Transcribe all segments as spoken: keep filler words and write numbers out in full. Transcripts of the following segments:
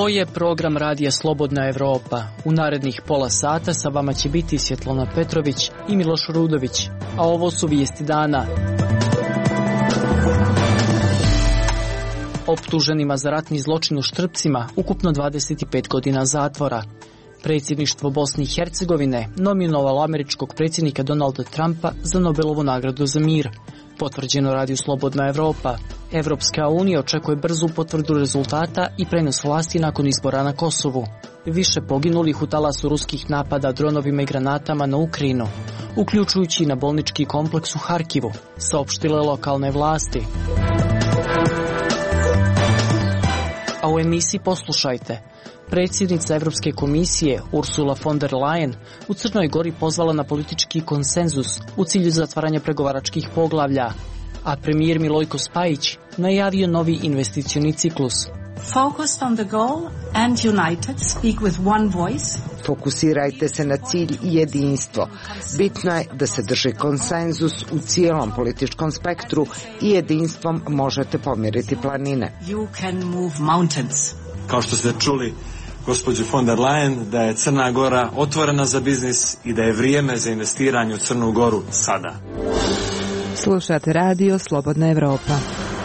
Ovo je program radija Slobodna Evropa. U narednih pola sata sa vama će biti Svjetlana Petrović i Miloš Rudović. A ovo su vijesti dana. Optuženima za ratni zločin u Štrpcima ukupno dvadeset pet godina zatvora. Predsjedništvo Bosne i Hercegovine nominovalo američkog predsjednika Donalda Trumpa za Nobelovu nagradu za mir. Potvrđeno radiju Slobodna Evropa. Evropska unija očekuje brzu potvrdu rezultata i prenos vlasti nakon izbora na Kosovu. Više poginulih u talasu ruskih napada dronovima i granatama na Ukrajinu, uključujući i na bolnički kompleks u Harkivu, saopštile lokalne vlasti. A u emisiji poslušajte. Predsjednica Europske komisije Ursula von der Leyen u Crnoj Gori pozvala na politički konsenzus u cilju zatvaranja pregovaračkih poglavlja, a premijer Milojko Spajić najavio novi investicioni ciklus. Focused on the goal and united, speak with one voice. Fokusirajte se na cilj i jedinstvo. Bitno je da se drži konsenzus u cijelom političkom spektru i jedinstvom možete pomjeriti planine. You can move mountains. Kao što ste čuli gospođu von der Leyen, da je Crna Gora otvorena za biznis i da je vrijeme za investiranje u Crnu Goru sada. Slušate radio Slobodna Evropa.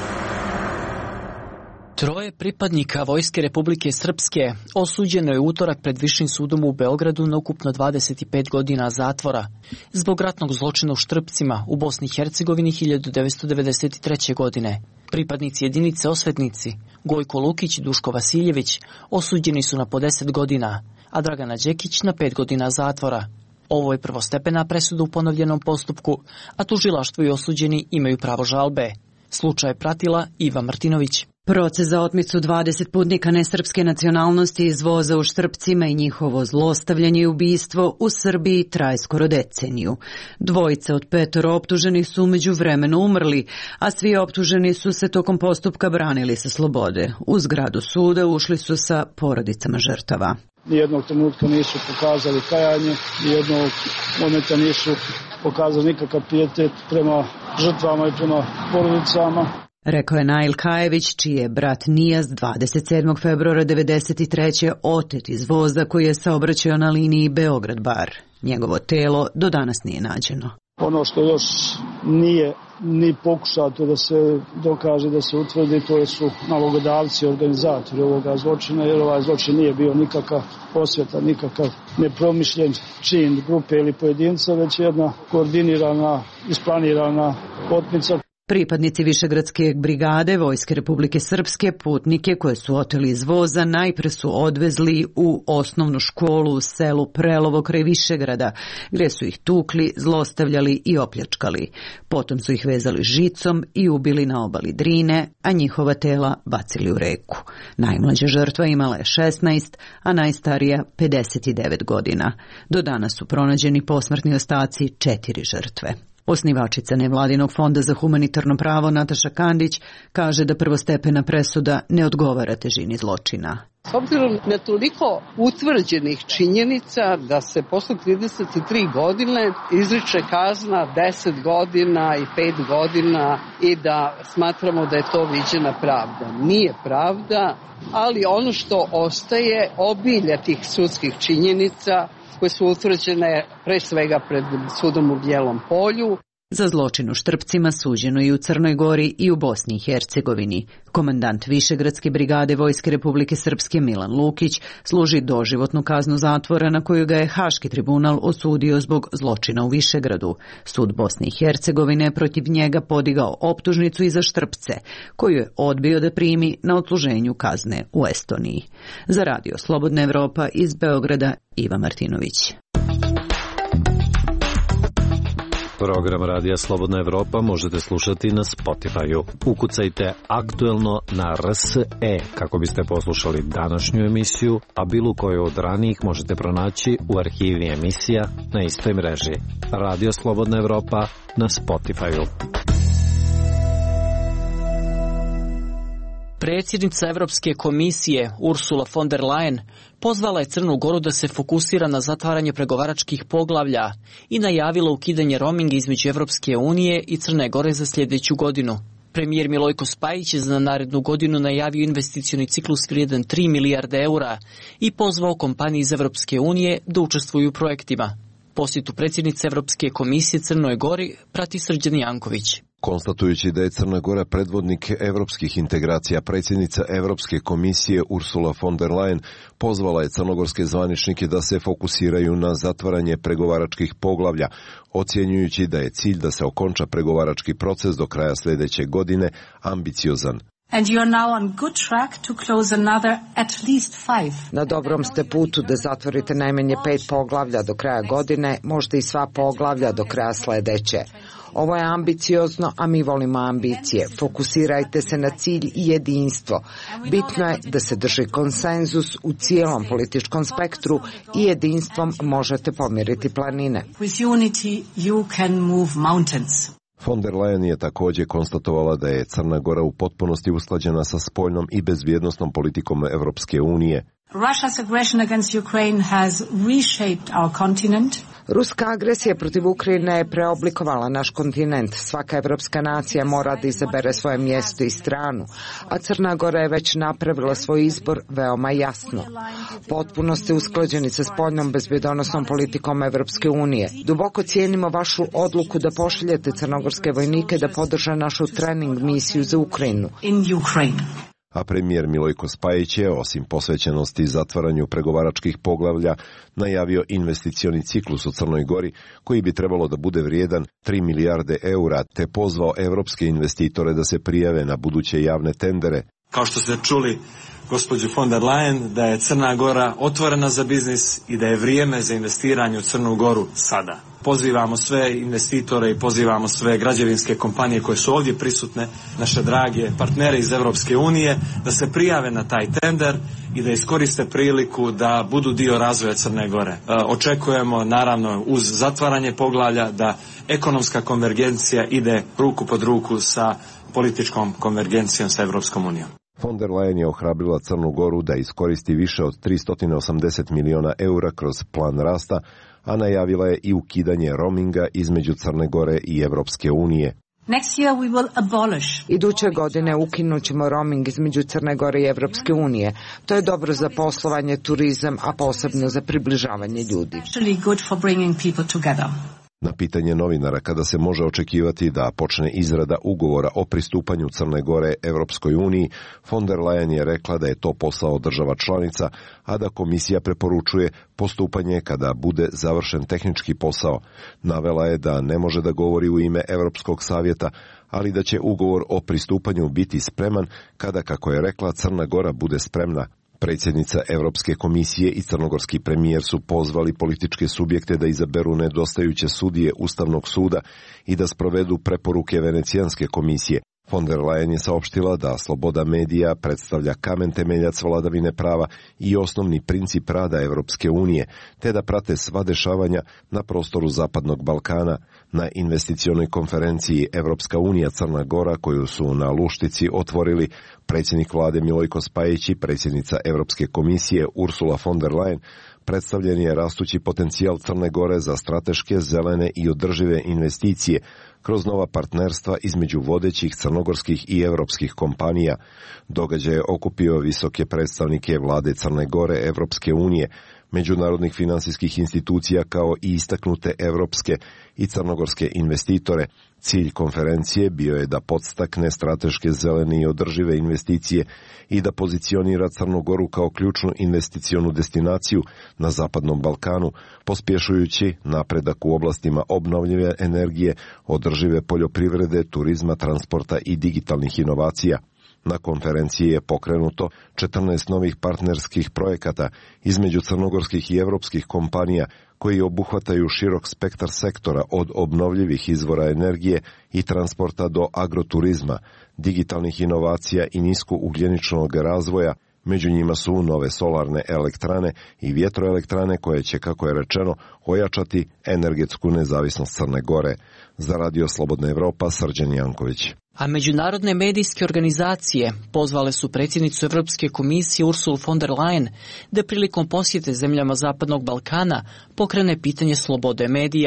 Troje pripadnika Vojske Republike Srpske osuđeno je utorak pred Višim sudom u Beogradu na ukupno dvadeset pet godina zatvora zbog ratnog zločina u Štrpcima u Bosni i Hercegovini hiljadu devetsto devedeset treće. godine. Pripadnici jedinice Osvetnici, Gojko Lukić i Duško Vasiljević, osuđeni su na po deset godina, a Dragana Đekić na pet godina zatvora. Ovo je prvostepena presuda u ponovljenom postupku, a tužilaštvo i osuđeni imaju pravo žalbe. Slučaj je pratila Iva Martinović. Proces za otmicu dvadeset putnika nesrpske nacionalnosti iz voza u Štrpcima i njihovo zlostavljanje i ubistvo u Srbiji traje skoro deceniju. Dvojica od petoro optuženih su umeđu vremenu umrli, a svi optuženi su se tokom postupka branili sa slobode. U zgradu suda ušli su sa porodicama žrtava. Nijednog trenutka nisu pokazali kajanje, nijednog momenta nisu pokazali nikakav pijetet prema žrtvama i prema porodicama. Rekao je Nail Kajević, čiji je brat Nijaz dvadeset sedmog februara devedeset treće otet iz voza koji je saobraćao na liniji Beograd-Bar. Njegovo telo do danas nije nađeno. Ono što još nije ni pokušato da se dokaže, da se utvrdi, to su nalogodavci, organizatori ovoga zločina, jer ovaj zločin nije bio nikakav osveta, nikakav nepromišljen čin grupe ili pojedinca, već jedna koordinirana, isplanirana otmica. Pripadnici Višegradske brigade Vojske Republike Srpske putnike koje su oteli iz voza najpre su odvezli u osnovnu školu u selu Prelovo kraj Višegrada, gdje su ih tukli, zlostavljali i opljačkali. Potom su ih vezali žicom i ubili na obali Drine, a njihova tela bacili u reku. Najmlađa žrtva imala je šesnaest, a najstarija pedeset devet godina. Do danas su pronađeni posmrtni ostaci četiri žrtve. Osnivačica nevladinog fonda za humanitarno pravo Nataša Kandić kaže da prvostepena presuda ne odgovara težini zločina. S obzirom na toliko utvrđenih činjenica da se posle trideset tri godine izriče kazna deset godina i pet godina i da smatramo da je to viđena pravda. Nije pravda, ali ono što ostaje obilje tih sudskih činjenica koje su utvrđene pre svega pred sudom u Bijelom Polju. Za zločin u Štrpcima suđeno i u Crnoj Gori i u Bosni i Hercegovini. Komandant Višegradske brigade Vojske Republike Srpske Milan Lukić služi doživotnu kaznu zatvora na koju ga je Haški tribunal osudio zbog zločina u Višegradu. Sud Bosne i Hercegovine je protiv njega podigao optužnicu i za Štrpce, koju je odbio da primi na odsluženju kazne u Estoniji. Za radio Slobodna Evropa iz Beograda Iva Martinović. Program Radija Slobodna Evropa možete slušati na Spotify-u. Ukucajte aktuelno na R S E kako biste poslušali današnju emisiju, a bilo koju od ranijih možete pronaći u arhivi emisija na istoj mreži. Radio Slobodna Evropa na Spotify-u. Predsjednica Europske komisije Ursula von der Leyen pozvala je Crnu Goru da se fokusira na zatvaranje pregovaračkih poglavlja i najavila ukidanje roaminga između Europske unije i Crne Gore za sljedeću godinu. Premijer Milojko Spajić je za narednu godinu najavio investicioni ciklus vrijedan tri milijarde eura i pozvao kompanije iz Evropske unije da učestvuju u projektima. Posjetu predsjednice Evropske komisije Crnoj Gori prati Srđan Janković. Konstatujući da je Crna Gora predvodnik evropskih integracija, predsjednica Evropske komisije Ursula von der Leyen pozvala je crnogorske zvaničnike da se fokusiraju na zatvaranje pregovaračkih poglavlja, ocjenjujući da je cilj da se okonča pregovarački proces do kraja sljedeće godine ambiciozan. And you are now on good track to close another at least five. Na dobrom ste putu da zatvorite najmanje pet poglavlja do kraja godine, možda i sva poglavlja do kraja sljedeće. Ovo je ambiciozno, a mi volimo ambicije. Fokusirajte se na cilj i jedinstvo. Bitno je da se drži konsenzus u cijelom političkom spektru i jedinstvom možete pomjeriti planine. With unity you can move mountains. Von der Leyen je također konstatovala da je Crna Gora u potpunosti usklađena sa spoljnom i bezbjednosnom politikom Evropske unije. Russia's aggression against Ukraine has reshaped our continent. Ruska agresija protiv Ukrajine je preoblikovala naš kontinent. Svaka evropska nacija mora da izabere svoje mjesto i stranu, a Crna Gora je već napravila svoj izbor veoma jasno. Potpuno ste usklađeni sa spoljnom bezbjedonosnom politikom Evropske unije. Duboko cijenimo vašu odluku da pošaljete crnogorske vojnike da podrže našu trening misiju za Ukrajinu. In Ukraine. A premijer Milojko Spajić je, osim posvećenosti zatvaranju pregovaračkih poglavlja, najavio investicioni ciklus u Crnoj Gori koji bi trebalo da bude vrijedan tri milijarde eura, te pozvao evropske investitore da se prijave na buduće javne tendere. Kao što ste čuli gospođu von der Leyen, da je Crna Gora otvorena za biznis i da je vrijeme za investiranje u Crnu Goru sada. Pozivamo sve investitore i pozivamo sve građevinske kompanije koje su ovdje prisutne, naše drage partnere iz Evropske unije, da se prijave na taj tender i da iskoriste priliku da budu dio razvoja Crne Gore. E, očekujemo naravno uz zatvaranje poglavlja da ekonomska konvergencija ide ruku pod ruku sa političkom konvergencijom sa Evropskom unijom. Von der Leyen je ohrabrila Crnu Goru da iskoristi više od tristo osamdeset miliona eura kroz plan rasta, a najavila je i ukidanje roaminga između Crne Gore i Evropske unije. Next year we will abolish. Iduće godine ukinut ćemo roaming između Crne Gore i Evropske unije. To je dobro za poslovanje, turizam, a posebno za približavanje ljudi. Actually good for bringing people together. Na pitanje novinara kada se može očekivati da počne izrada ugovora o pristupanju Crne Gore Evropskoj uniji, von der Leyen je rekla da je to posao država članica, a da komisija preporučuje postupanje kada bude završen tehnički posao. Navela je da ne može da govori u ime Europskog savjeta, ali da će ugovor o pristupanju biti spreman kada, kako je rekla, Crna Gora bude spremna. Predsjednica Evropske komisije i crnogorski premijer su pozvali političke subjekte da izaberu nedostajuće sudije Ustavnog suda i da sprovedu preporuke Venecijanske komisije. Von der Leyen je saopštila da sloboda medija predstavlja kamen temeljac vladavine prava i osnovni princip rada Evropske unije, te da prate sva dešavanja na prostoru Zapadnog Balkana. Na investicionoj konferenciji Evropska unija Crna Gora, koju su na Luštici otvorili predsjednik vlade Milojko Spajić i predsjednica Evropske komisije Ursula von der Leyen, predstavljen je rastući potencijal Crne Gore za strateške, zelene i održive investicije kroz nova partnerstva između vodećih crnogorskih i evropskih kompanija. Događaj je okupio visoke predstavnike vlade Crne Gore, Evropske unije, međunarodnih finansijskih institucija kao i istaknute evropske i crnogorske investitore. Cilj konferencije bio je da podstakne strateške, zelene i održive investicije i da pozicionira Crnu Goru kao ključnu investicionu destinaciju na Zapadnom Balkanu, pospješujući napredak u oblastima obnovljive energije, održive poljoprivrede, turizma, transporta i digitalnih inovacija. Na konferenciji je pokrenuto četrnaest novih partnerskih projekata između crnogorskih i evropskih kompanija koji obuhvataju širok spektar sektora od obnovljivih izvora energije i transporta do agroturizma, digitalnih inovacija i niskougljeničnog razvoja. Među njima su nove solarne elektrane i vjetroelektrane koje će, kako je rečeno, ojačati energetsku nezavisnost Crne Gore. Za Radio Slobodna Evropa, Srđan Janković. A međunarodne medijske organizacije pozvale su predsjednicu Evropske komisije Ursulu von der Leyen da prilikom posjete zemljama Zapadnog Balkana pokrene pitanje slobode medija.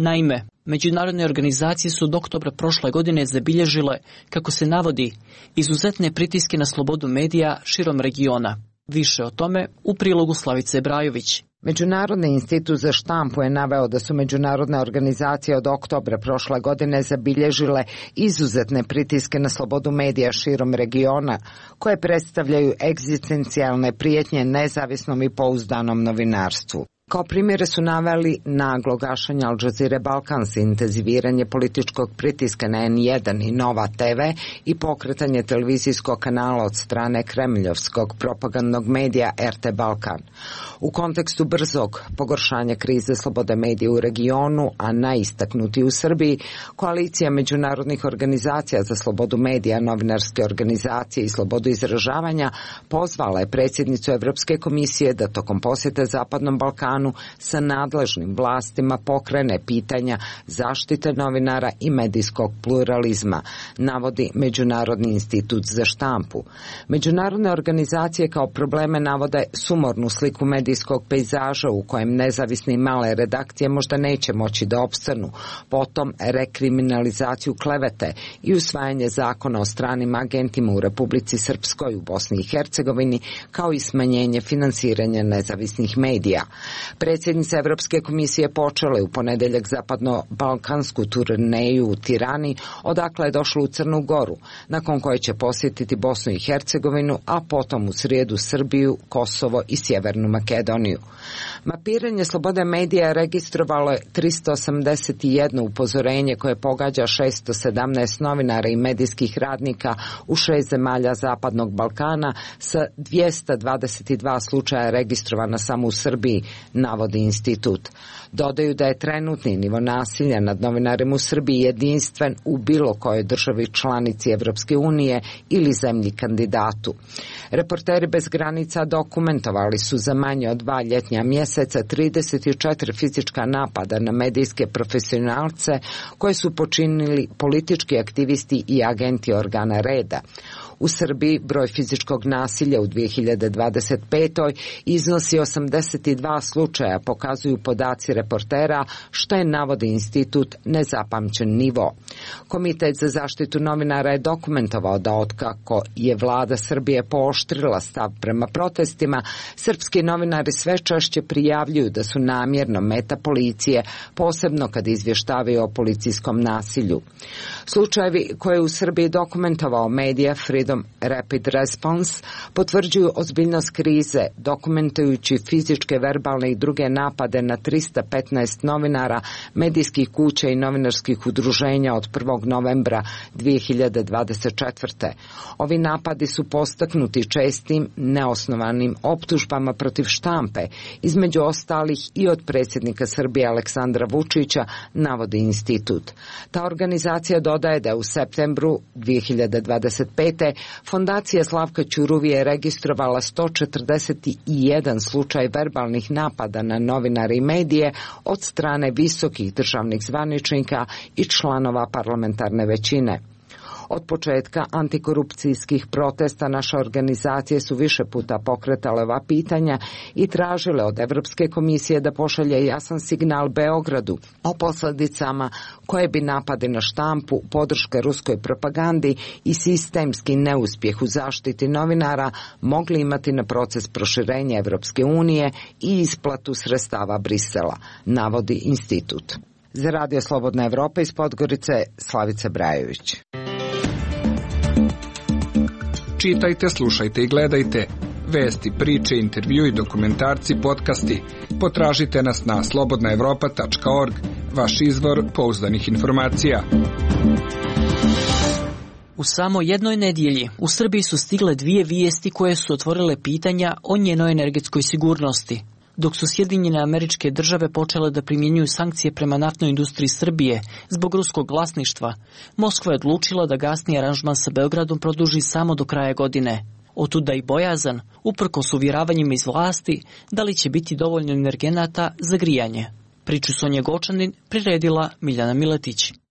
Naime, međunarodne organizacije su od oktobra prošle godine zabilježile, kako se navodi, izuzetne pritiske na slobodu medija širom regiona. Više o tome u prilogu Slavice Brajović. Međunarodni institut za štampu je naveo da su međunarodne organizacije od oktobra prošle godine zabilježile izuzetne pritiske na slobodu medija širom regiona, koje predstavljaju egzistencijalne prijetnje nezavisnom i pouzdanom novinarstvu. Kao primjere su naveli naglo gašenje Al Jazeera Balkans, intenziviranje političkog pritiska na en jedan i Nova te ve i pokretanje televizijskog kanala od strane kremljovskog propagandnog medija er te Balkan. U kontekstu brzog pogoršanja krize slobode medija u regionu, a najistaknuti u Srbiji, koalicija međunarodnih organizacija za slobodu medija, novinarske organizacije i slobodu izražavanja pozvala je predsjednicu Evropske komisije da tokom posjete Zapadnom Balkanu sa nadležnim vlastima pokrene pitanja zaštite novinara i medijskog pluralizma, navodi Međunarodni institut za štampu. Međunarodne organizacije kao probleme navode sumornu sliku medijskog pejzaža u kojem nezavisne i male redakcije možda neće moći da opstanu, potom rekriminalizaciju klevete i usvajanje zakona o stranim agentima u Republici Srpskoj, u Bosni i Hercegovini, kao i smanjenje finansiranja nezavisnih medija. Predsjednica Evropske komisije počela je u ponedeljak zapadno-balkansku turneju u Tirani, odakle je došla u Crnu Goru, nakon koje će posjetiti Bosnu i Hercegovinu, a potom u srijedu Srbiju, Kosovo i Sjevernu Makedoniju. Mapiranje slobode medija je registrovalo tristo osamdeset jedno upozorenje koje pogađa šesto sedamnaest novinara i medijskih radnika u šest zemalja Zapadnog Balkana sa dvjesto dvadeset dva slučaja registrovana samo u Srbiji, navodi institut. Dodaju da je trenutni nivo nasilja nad novinarima u Srbiji jedinstven u bilo kojoj državi članici Evropske unije ili zemlji kandidatu. Reporteri bez granica dokumentovali su za manje od dva ljetnja mjeseca trideset četiri fizička napada na medijske profesionalce koje su počinili politički aktivisti i agenti organa reda. U Srbiji broj fizičkog nasilja u dvije hiljade dvadeset petoj iznosi osamdeset dva slučaja, pokazuju podaci reportera, što je, navodi institut, nezapamćen nivo. Komitet za zaštitu novinara je dokumentovao da otkako je vlada Srbije pooštrila stav prema protestima, srpski novinari sve češće prijavljuju da su namjerno meta policije, posebno kad izvještavaju o policijskom nasilju. Slučajevi koje je u Srbiji dokumentovao medija Freedom Rapid Response potvrđuju ozbiljnost krize, dokumentujući fizičke, verbalne i druge napade na tristo petnaest novinara, medijskih kuća i novinarskih udruženja od prvog novembra dvije hiljade dvadeset četvrte. Ovi napadi su postaknuti čestim, neosnovanim optužbama protiv štampe, između ostalih i od predsjednika Srbije Aleksandra Vučića, navodi institut. Ta organizacija dodaje da je u septembru dvije hiljade dvadeset pete Fondacija Slavka Ćuruvije je registrovala sto četrdeset jedan slučaj verbalnih napada na novinare i medije od strane visokih državnih zvaničnika i članova parlamentarne većine. Od početka antikorupcijskih protesta naše organizacije su više puta pokretale ova pitanja i tražile od Evropske komisije da pošalje jasan signal Beogradu o posljedicama koje bi napadi na štampu, podrška ruskoj propagandi i sistemski neuspjeh u zaštiti novinara mogli imati na proces proširenja Evropske unije i isplatu sredstava Brisela, navodi institut. Za Radio Slobodna Evropa iz Podgorice, Slavica Brajović. Čitajte, slušajte i gledajte vesti, priče, intervjui, dokumentarci, podcasti. Potražite nas na slobodna evropa tačka org, vaš izvor pouzdanih informacija. U samo jednoj nedjelji u Srbiji su stigle dvije vijesti koje su otvorile pitanja o njenoj energetskoj sigurnosti. Dok su Sjedinjene Američke Države počele da primjenjuju sankcije prema naftnoj industriji Srbije zbog ruskog vlasništva, Moskva je odlučila da gasni aranžman sa Beogradom produži samo do kraja godine. Otuda i bojazan, uprkos uvjeravanjima iz vlasti, da li će biti dovoljno energenata za grijanje. Priču Sonje Gočanin priredila Miljana Miletić.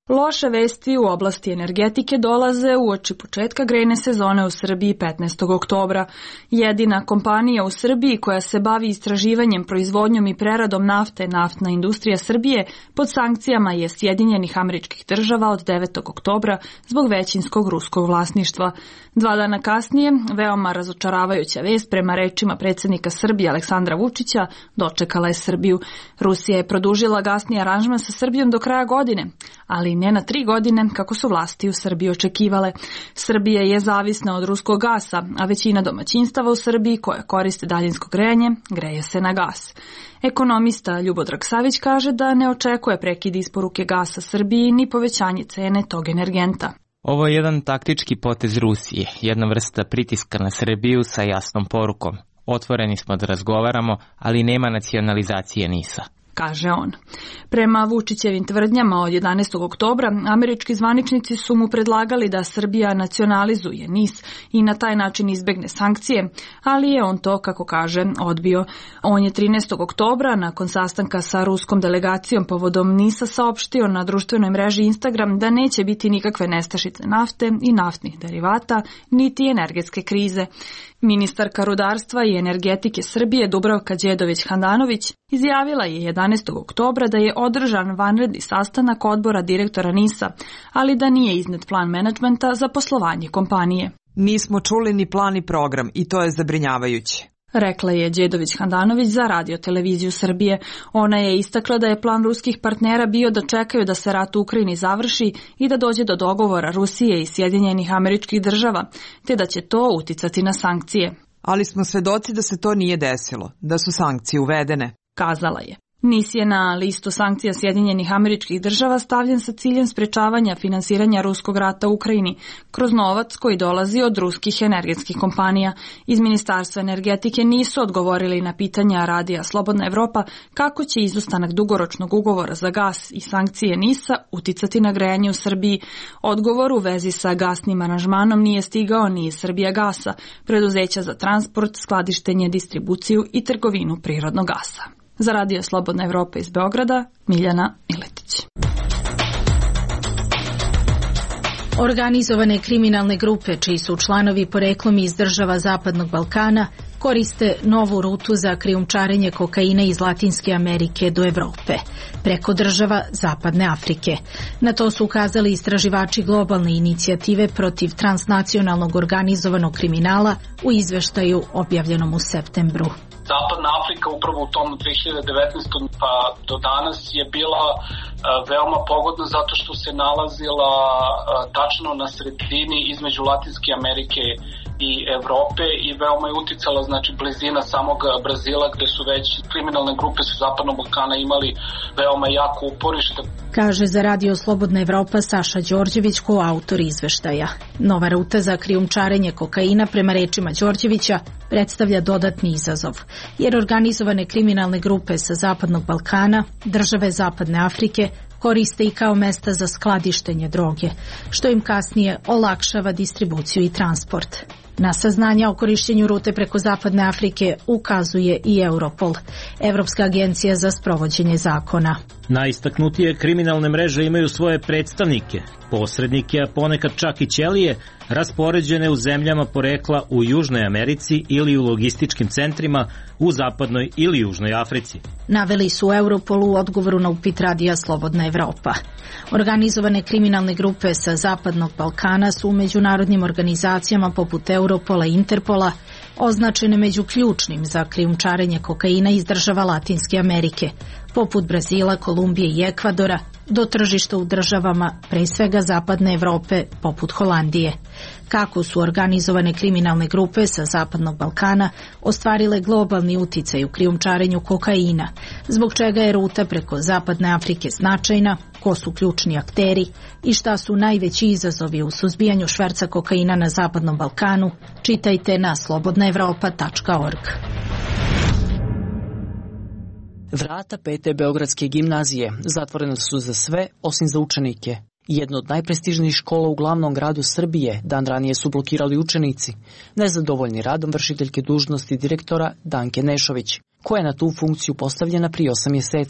Loše vesti u oblasti energetike dolaze uoči početka grejne sezone u Srbiji petnaestog oktobra. Jedina kompanija u Srbiji koja se bavi istraživanjem, proizvodnjom i preradom nafte, Naftna industrija Srbije, pod sankcijama je Sjedinjenih Američkih Država od devetog oktobra zbog većinskog ruskog vlasništva. Dva dana kasnije, veoma razočaravajuća vest prema rečima predsjednika Srbije Aleksandra Vučića dočekala je Srbiju. Rusija je produžila gasni aranžman sa Srbijom do kraja godine, ali ne na tri godine kako su vlasti u Srbiji očekivale. Srbija je zavisna od ruskog gasa, a većina domaćinstava u Srbiji koja koriste daljinsko grejanje, greje se na gas. Ekonomista Ljubodrag Savić kaže da ne očekuje prekid isporuke gasa Srbiji ni povećanje cene tog energenta. Ovo je jedan taktički potez Rusije, jedna vrsta pritiska na Srbiju sa jasnom porukom. Otvoreni smo da razgovaramo, ali nema nacionalizacije NIS-a, kaže on. Prema Vučićevim tvrdnjama od jedanaestog oktobra, američki zvaničnici su mu predlagali da Srbija nacionalizuje NIS i na taj način izbegne sankcije, ali je on to, kako kaže, odbio. On je trinaestog oktobra, nakon sastanka sa ruskom delegacijom povodom NIS-a, saopštio na društvenoj mreži Instagram da neće biti nikakve nestašice nafte i naftnih derivata, niti energetske krize. Ministarka rudarstva i energetike Srbije Dubravka Đedović-Handanović izjavila je jedanaestog oktobra da je održan vanredni sastanak odbora direktora NIS-a, ali da nije iznet plan menadžmenta za poslovanje kompanije. Nismo čuli ni plan i program i to je zabrinjavajuće, rekla je Đedović-Handanović za Radio televiziju Srbije. Ona je istakla da je plan ruskih partnera bio da čekaju da se rat u Ukrajini završi i da dođe do dogovora Rusije i Sjedinjenih Američkih Država, te da će to uticati na sankcije. Ali smo svedoci da se to nije desilo, da su sankcije uvedene, kazala je. NIS je na listu sankcija Sjedinjenih Američkih Država stavljen sa ciljem sprečavanja finansiranja ruskog rata u Ukrajini kroz novac koji dolazi od ruskih energetskih kompanija. Iz Ministarstva energetike nisu odgovorili na pitanja Radija Slobodna Evropa kako će izostanak dugoročnog ugovora za gas i sankcije NIS-a uticati na grejanje u Srbiji. Odgovor u vezi sa gasnim aranžmanom nije stigao ni iz Srbijagasa, preduzeća za transport, skladištenje, distribuciju i trgovinu prirodnog gasa. Za Radio Slobodna Evropa iz Beograda, Miljana Miletić. Organizovane kriminalne grupe, čiji su članovi poreklom iz država Zapadnog Balkana, koriste novu rutu za krijumčarenje kokaina iz Latinske Amerike do Evrope, preko država Zapadne Afrike. Na to su ukazali istraživači globalne inicijative protiv transnacionalnog organizovanog kriminala u izveštaju objavljenom u septembru. Zapadna Afrika upravo u tom dve hiljade devetnaestom pa do danas je bila veoma pogodna zato što se nalazila tačno na sredini između Latinske Amerike i Evrope i veoma je uticala, znači, blizina samog Brazila gde su već kriminalne grupe sa Zapadnog Balkana imali veoma jako uporište. Kaže za Radio Slobodna Evropa Saša Đorđević, koautor izveštaja. Nova ruta za krijumčarenje kokaina, prema rečima Đorđevića, predstavlja dodatni izazov, jer organizovane kriminalne grupe sa Zapadnog Balkana, države Zapadne Afrike, koriste i kao mesta za skladištenje droge, što im kasnije olakšava distribuciju i transport. Na saznanja o korišćenju rute preko Zapadne Afrike ukazuje i Europol, Evropska agencija za sprovođenje zakona. Najistaknutije kriminalne mreže imaju svoje predstavnike, posrednike, a ponekad čak i ćelije, raspoređene u zemljama porekla u Južnoj Americi ili u logističkim centrima u Zapadnoj ili Južnoj Africi. Naveli su u Europolu u odgovoru na upit Radija Slobodna Evropa. Organizovane kriminalne grupe sa Zapadnog Balkana su u međunarodnim organizacijama poput Europola i Interpola označene među ključnim za krijumčarenje kokaina iz država Latinske Amerike, poput Brazila, Kolumbije i Ekvadora, do tržišta u državama, pre svega Zapadne Evrope, poput Holandije. Kako su organizovane kriminalne grupe sa Zapadnog Balkana ostvarile globalni uticaj u krijumčarenju kokaina, zbog čega je ruta preko Zapadne Afrike značajna, ko su ključni akteri i šta su najveći izazovi u suzbijanju šverca kokaina na Zapadnom Balkanu, čitajte na slobodna evropa tačka org. Vrata pete Beogradske gimnazije zatvorene su za sve osim za učenike. Jedno od najprestižnijih škola u glavnom gradu Srbije dan ranije su blokirali učenici, nezadovoljni radom vršiteljke dužnosti direktora Danke Nešović, koja je na tu funkciju postavljena prije osam mjeseci.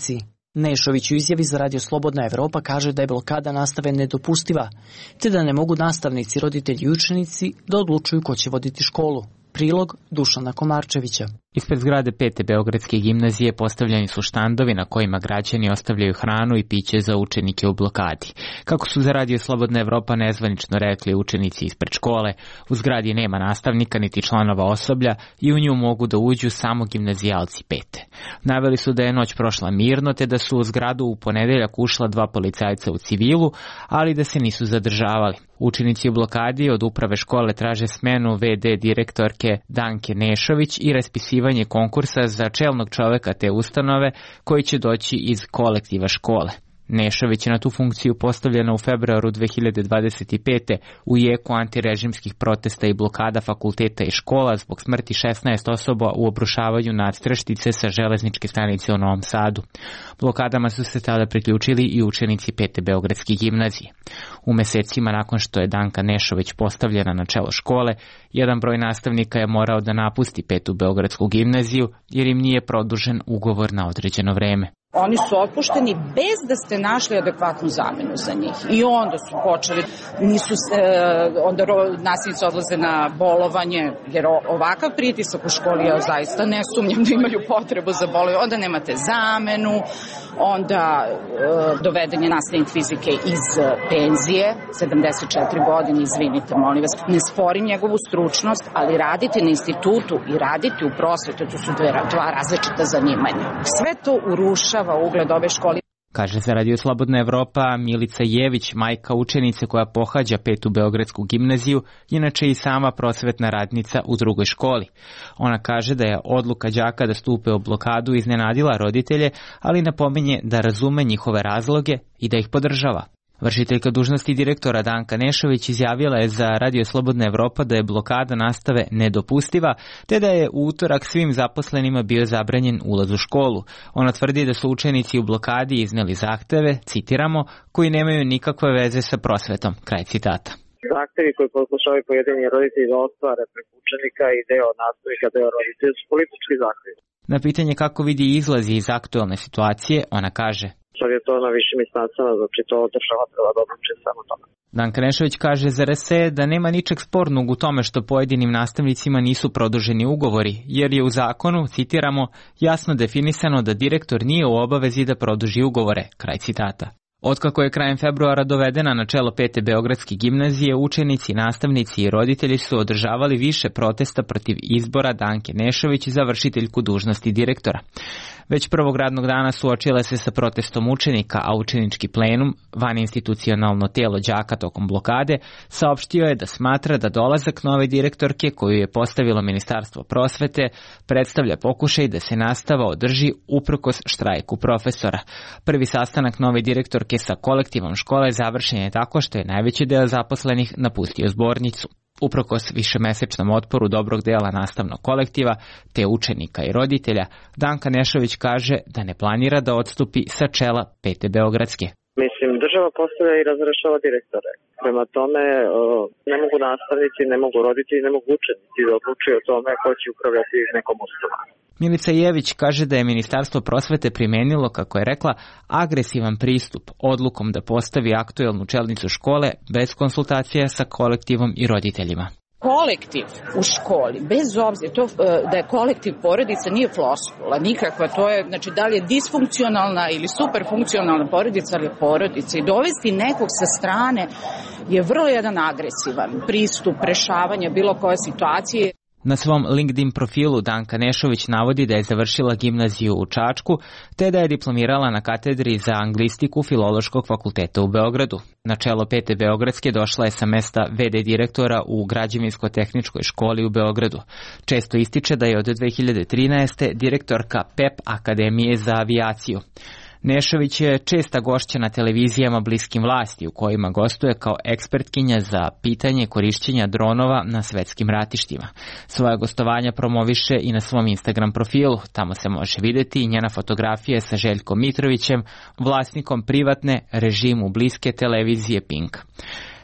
Nešović u izjavi za Radio Slobodna Evropa kaže da je blokada nastave nedopustiva, te da ne mogu nastavnici, roditelji i učenici da odlučuju ko će voditi školu. Prilog Dušana Komarčevića. Ispred zgrade pete Beogradske gimnazije postavljeni su štandovi na kojima građani ostavljaju hranu i piće za učenike u blokadi. Kako su za Radio Slobodna Evropa nezvanično rekli učenici ispred škole, u zgradi nema nastavnika niti članova osoblja i u nju mogu da uđu samo gimnazijalci pete. Naveli su da je noć prošla mirno te da su u zgradu u ponedeljak ušla dva policajca u civilu, ali da se nisu zadržavali. Učenici u blokadi od uprave škole traže smenu ve de direktorke Danke Nešović i raspisivanje konkursa za čelnog čoveka te ustanove koji će doći iz kolektiva škole. Nešović je na tu funkciju postavljena u februaru dve hiljade dvadeset pete u jeku antirežimskih protesta i blokada fakulteta i škola zbog smrti šesnaest osoba u obrušavanju nadstrešnice sa železničke stanice u Novom Sadu. Blokadama su se tada priključili i učenici pete Beogradske gimnazije. U mesecima nakon što je Danka Nešović postavljena na čelo škole, jedan broj nastavnika je morao da napusti petu Beogradsku gimnaziju jer im nije produžen ugovor na određeno vreme. Oni su otpušteni bez da ste našli adekvatnu zamenu za njih. I onda su počeli, nisu, e, onda nastavnici odlaze na bolovanje, jer ovakav pritisak u školi, ja zaista ne sumnjam da imaju potrebu za bolovanje. Onda nemate zamenu, onda e, doveden je nastavnik fizike iz penzije, sedamdeset četiri godine, izvinite, molim vas. Ne sporim njegovu stručnost, ali raditi na institutu i raditi u prosvetu, to su dve, dva različita zanimanja. Sve to uruša ugled ove škole. Kaže za Radio Slobodna Evropa Milica Jević, majka učenice koja pohađa petu Beogradsku gimnaziju, inače i sama prosvetna radnica u drugoj školi. Ona kaže da je odluka đaka da stupe u blokadu iznenadila roditelje, ali napominje da razume njihove razloge i da ih podržava. Vršiteljka dužnosti direktora Danka Nešović izjavila je za Radio Slobodna Evropa da je blokada nastave nedopustiva, te da je u utorak svim zaposlenima bio zabranjen ulaz u školu. Ona tvrdi da su učenici u blokadi izneli zahteve, citiramo, koji nemaju nikakve veze sa prosvetom, kraj citata. Zahtevi koji pokušavaju pojedini roditelji da ostvare preko učenika i deo nastavnika, deo roditelja su politički zahtevi. Na pitanje kako vidi izlazi iz aktualne situacije, ona kaže: sad je to na višim instancama, znači to država treba da odluči samo tome. Danka Nešović kaže za er es e da nema ničeg spornog u tome što pojedinim nastavnicima nisu produženi ugovori, jer je u zakonu, citiramo, jasno definisano da direktor nije u obavezi da produži ugovore, kraj citata. Otkako je krajem februara dovedena na čelo pete Beogradske gimnazije, učenici, nastavnici i roditelji su održavali više protesta protiv izbora Danke Nešović za vršiteljku dužnosti direktora. Već prvog radnog dana suočile se sa protestom učenika, a učenički plenum, vaninstitucionalno telo đaka tokom blokade, saopštio je da smatra da dolazak nove direktorke koju je postavilo Ministarstvo prosvete predstavlja pokušaj da se nastava održi uprkos štrajku profesora. Prvi sastanak nove direktorke sa kolektivom škole završen je tako što je najveći deo zaposlenih napustio zbornicu. Uprkos višemesečnom otporu dobrog dela nastavnog kolektiva, te učenika i roditelja, Danka Nešović kaže da ne planira da odstupi sa čela pete Beogradske. Mislim, država postavlja i razrešava direktore. Prema tome, ne mogu nastavnici, ne mogu roditelji, ne mogu učenici da odlučuju o tome ko će upravljati nekom ustanovom. Milica Jević kaže da je Ministarstvo prosvete primenilo, kako je rekla, agresivan pristup odlukom da postavi aktuelnu čelnicu škole bez konsultacija sa kolektivom i roditeljima. Kolektiv u školi, bez obzira to, da je kolektiv porodica, nije floskula nikakva, to je, znači, da li je disfunkcionalna ili superfunkcionalna porodica, ali je porodica, i dovesti nekog sa strane je vrlo jedan agresivan pristup rešavanja bilo koje situacije. Na svom LinkedIn profilu Danka Nešović navodi da je završila gimnaziju u Čačku, te da je diplomirala na katedri za anglistiku Filološkog fakulteta u Beogradu. Na čelo pete Beogradske došla je sa mesta ve de direktora u Građevinsko-tehničkoj školi u Beogradu. Često ističe da je od dve hiljade trinaeste direktorka pe e pe Akademije za avijaciju. Nešović je česta gošća na televizijama bliskim vlasti u kojima gostuje kao ekspertkinja za pitanje korišćenja dronova na svetskim ratištima. Svoja gostovanja promoviše i na svom Instagram profilu. Tamo se može videti i njena fotografija sa Željkom Mitrovićem, vlasnikom privatne režimu bliske televizije Pink.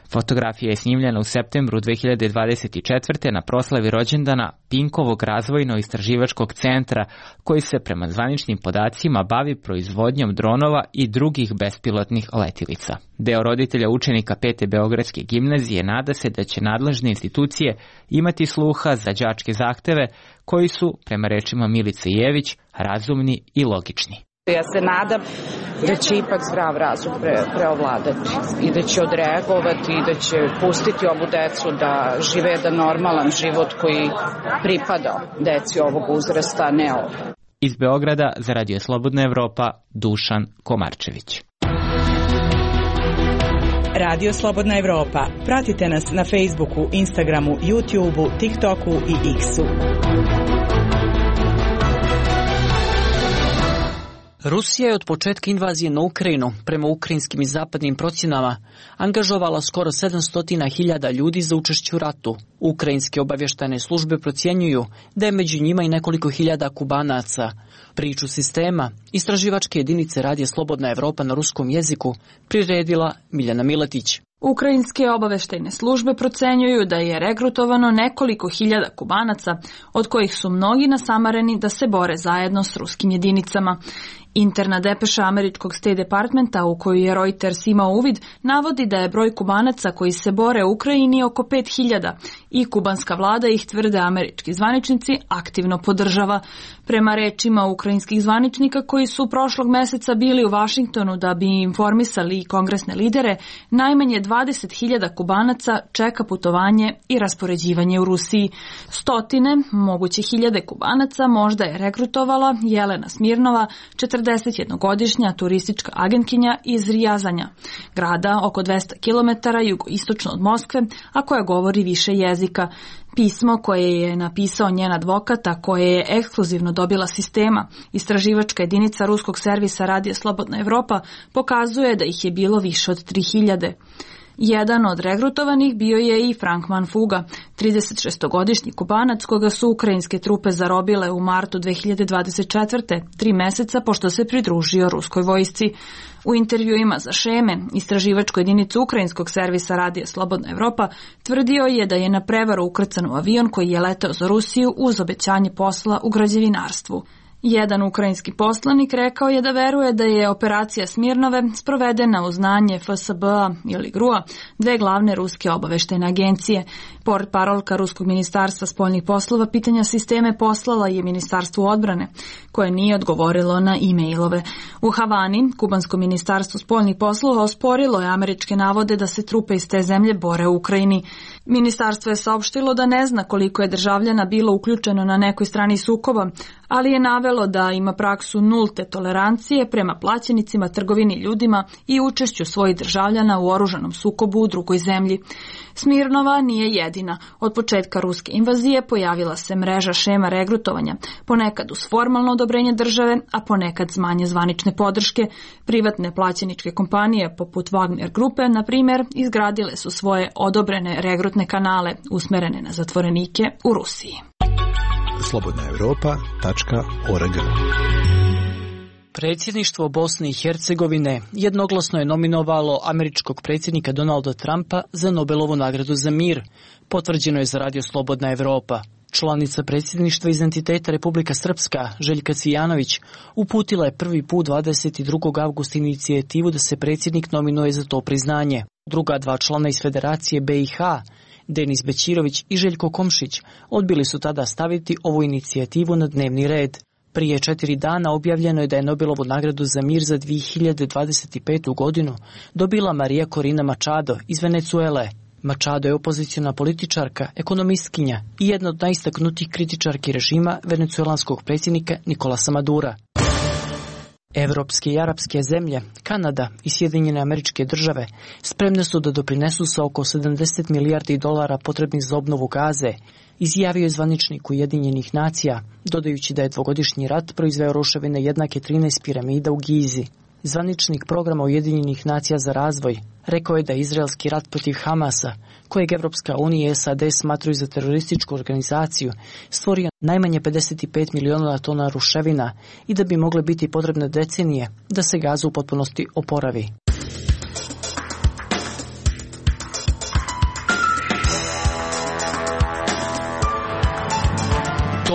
Fotografija je snimljena u septembru dve hiljade dvadeset četvrte. na proslavi rođendana Pinkovog razvojno-istraživačkog centra, koji se prema zvaničnim podacima bavi proizvodnjom dronova i drugih bespilotnih letilica. Deo roditelja učenika Pete Beogradske gimnazije nada se da će nadležne institucije imati sluha za đačke zahteve koji su, prema rečima Milice Jević, razumni i logični. Ja se nadam da će ipak zdrav razum pre, preovladati i da će odreagovati i da će pustiti ovu decu da žive jedan normalan život koji pripada deci ovog uzrasta, a ne ovo. Iz Beograda za Radio Slobodna Evropa, Dušan Komarčević. Radio Slobodna Evropa. Pratite nas na Facebooku, Instagramu, YouTubeu, TikToku i X-u. Rusija je od početka invazije na Ukrajinu, prema ukrajinskim i zapadnim procjenama, angažovala skoro sedamsto hiljada ljudi za učešće u ratu. Ukrajinske obavještajne službe procjenjuju da je među njima i nekoliko hiljada Kubanaca. Priču sistema istraživačke jedinice Radija Slobodna Evropa na ruskom jeziku priredila Miljana Miletić. Ukrajinske obaveštajne službe procenjuju da je regrutovano nekoliko hiljada Kubanaca, od kojih su mnogi nasamareni da se bore zajedno s ruskim jedinicama. Interna depeša američkog State Departmenta, u koju je Reuters imao uvid, navodi da je broj Kubanaca koji se bore u Ukrajini oko pet hiljada i kubanska vlada ih, tvrde američki zvaničnici, aktivno podržava. Prema rečima ukrajinskih zvaničnika koji su prošlog meseca bili u Vašingtonu da bi informisali kongresne lidere, najmanje dvadeset hiljada Kubanaca čeka putovanje i raspoređivanje u Rusiji. Stotine, moguće hiljade Kubanaca možda je regrutovala Jelena Smirnova, četrdesetjednogodišnja turistička agentkinja iz Rijazanja, grada oko dvesta kilometara jugoistočno od Moskve, a koja govori više jezika. Pismo koje je napisao njen advokat, a koje je ekskluzivno dobila sistema, istraživačka jedinica ruskog servisa Radija Slobodna Evropa, pokazuje da ih je bilo više od tri hiljade. Jedan od regrutovanih bio je i Frankman Fuga, tridesetšestogodišnji Kubanac koga su ukrajinske trupe zarobile u martu dve hiljade dvadeset četvrte, tri meseca pošto se pridružio ruskoj vojsci. U intervjuima za Šeme, istraživačku jedinicu ukrajinskog servisa Radija Slobodna Evropa, tvrdio je da je na prevaru ukrcan u avion koji je leteo za Rusiju uz obećanje posla u građevinarstvu. Jedan ukrajinski poslanik rekao je da veruje da je operacija Smirnove sprovedena uz znanje F S B-a ili G R U-a, dve glavne ruske obaveštajne agencije. Portparolka Ruskog ministarstva spoljnih poslova pitanja sisteme poslala je Ministarstvu odbrane, koje nije odgovorilo na e-mailove. U Havani, Kubansko ministarstvo spoljnih poslova osporilo je američke navode da se trupe iz te zemlje bore u Ukrajini. Ministarstvo je saopštilo da ne zna koliko je državljana bilo uključeno na nekoj strani sukoba, ali je navelo da ima praksu nulte tolerancije prema plaćenicima, trgovini ljudima i učešću svojih državljana u oružanom sukobu u drugoj zemlji. Smirnova nije jedina. Od početka ruske invazije pojavila se mreža šema regrutovanja, ponekad uz formalno odobrenje države, a ponekad s manje zvanične podrške. Privatne plaćeničke kompanije poput Wagner grupe, na primjer, izgradile su svoje odobrene regrutne kanale usmerene na zatvorenike u Rusiji. slobodna evropa tačka org. Predsjedništvo Bosne i Hercegovine jednoglasno je nominovalo američkog predsjednika Donalda Trumpa za Nobelovu nagradu za mir, potvrđeno je za Radio Slobodna Evropa. Članica predsjedništva iz entiteta Republika Srpska, Željka Cvijanović, uputila je prvi put dvadeset drugog avgusta inicijativu da se predsjednik nominuje za to priznanje. Druga dva člana iz Federacije B i H, Denis Bećirović i Željko Komšić, odbili su tada staviti ovu inicijativu na dnevni red. Prije četiri dana objavljeno je da je Nobelovu nagradu za mir za dve hiljade dvadeset petu. godinu dobila Marija Korina Machado iz Venecuele. Machado je opoziciona političarka, ekonomistkinja i jedna od najistaknutijih kritičarki režima venecuelanskog predsjednika Nikolasa Madura. Evropske i arapske zemlje, Kanada i Sjedinjene Američke Države spremne su da doprinesu sa oko sedamdeset milijardi dolara potrebnih za obnovu Gaze, izjavio je zvaničnik Ujedinjenih nacija, dodajući da je dvogodišnji rat proizveo ruševine jednake trinaest piramida u Gizi. Zvaničnik programa Ujedinjenih nacija za razvoj rekao je da izraelski rat protiv Hamasa, kojeg Evropska unija i S A D smatruju za terorističku organizaciju, stvorio najmanje pedeset pet miliona tona ruševina i da bi mogle biti potrebne decenije da se Gaza u potpunosti oporavi.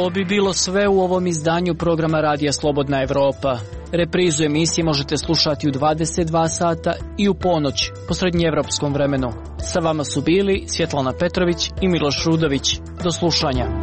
To bi bilo sve u ovom izdanju programa Radija Slobodna Evropa. Reprizu emisije možete slušati u dvadeset dva sata i u ponoć po srednjeevropskom vremenu. Sa vama su bili Svjetlana Petrović i Miloš Rudović. Do slušanja.